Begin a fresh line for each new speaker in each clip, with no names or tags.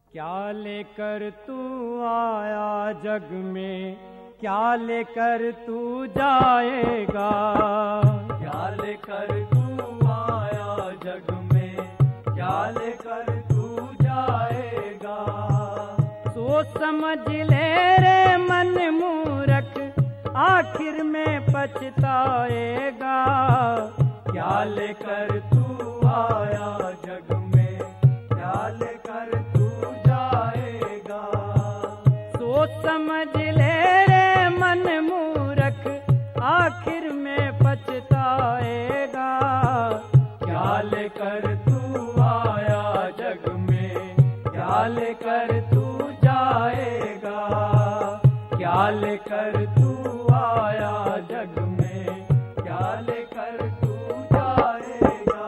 क्या लेकर तू आया जग में, क्या लेकर तू जाएगा।
क्या लेकर तू आया जग में, क्या लेकर तू जाएगा।
सोच समझ ले रे मन मूर्ख, आखिर में पछताएगा।
क्या लेकर तू आया जग में, क्या लेकर तू जाएगा।
सोच समझ ले रे मन मूर्ख, आखिर में पछताएगा।
क्या लेकर तू आया जग में, क्या लेकर तू जाएगा। क्या लेकर तू आया जग में, क्या लेकर तू जाएगा।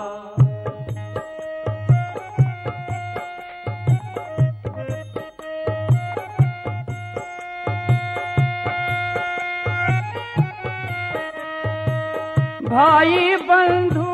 भाई बंधु,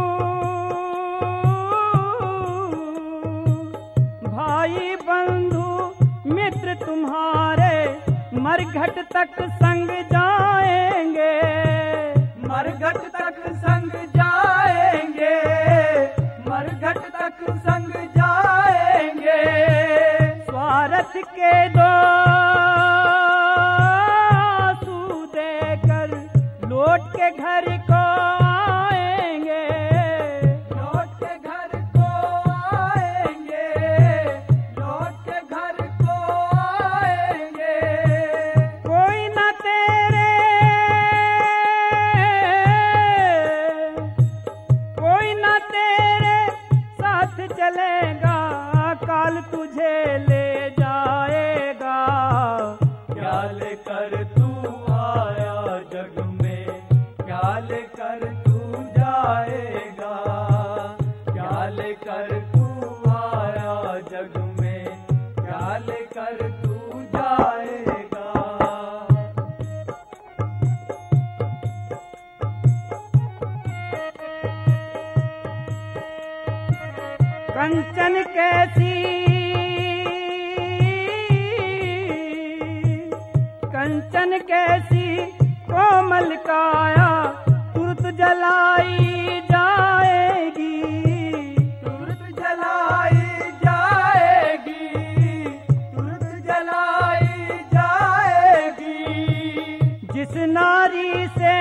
भाई बंधु मित्र तुम्हारे मरघट तक संग जाएंगे।
मरघट तक संग जाएंगे, मरघट तक संग जाएंगे।
स्वार्थ के दो आंसू देकर लौट के घर को आएंगे।
लौट के घर को आएंगे, लौट के घर को आएंगे।
कोई न तेरे, कोई न तेरे साथ चलेगा, काल तुझे ले जाएगा।
क्या लेकर तू आया जग में, क्या लेकर तू जाएगा। क्या लेकर तू आया जग में, क्या लेकर तू जाएगा।
कंचन कैसी, कंचन कैसी कोमल काया, तुरत जलाई जाएगी।
तुरत जलाई जाएगी, तुरत जलाई जाएगी।
जिस नारी से,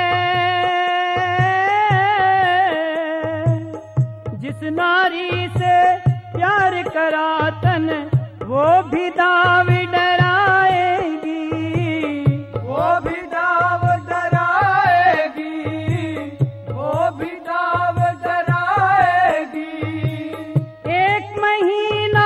जिस नारी से प्यार करा तन, वो भी दाव डराएगी।
वो भी दाव डराएगी, वो भी दाव डराएगी।
एक महीना,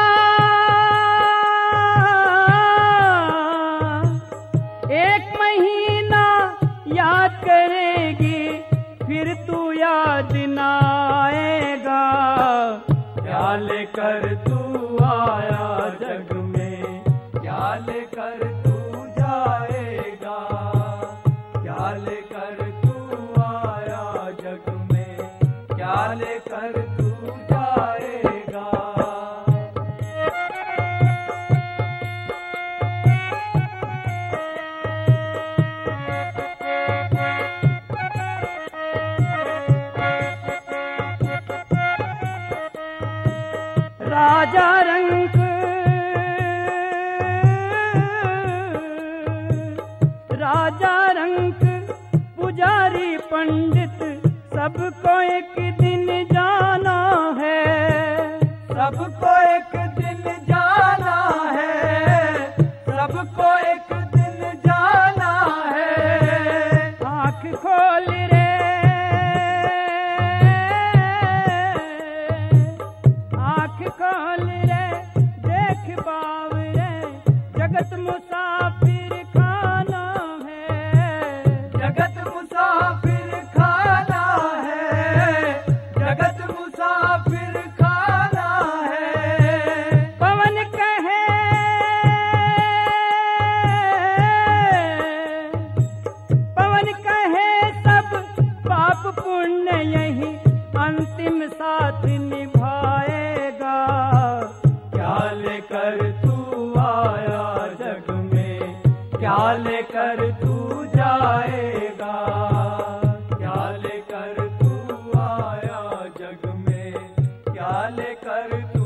एक महीना याद करेगी, फिर तू याद न आएगा।
क्या लेकर तू आया जग में, क्या लेकर तू जाएगा। क्या लेकर तू आया जग में, क्या लेकर तू जाएगा।
राजा रंक, राजा रंक पुजारी पंडित, सबको एक दिन जाना है।
सबको एक दिन जाना है, सबको एक दिन जाना है।
आँख खोल रे, आँख खोल रे, देख बावरे, जगत मुसाफिर खाना है।
जगत मुसाफिर खाना है, जगत मुसाफिर खाना है।
पवन
लेकर तू आया जग में, क्या लेकर तू जाएगा, क्या लेकर तू आया जग में, क्या लेकर तू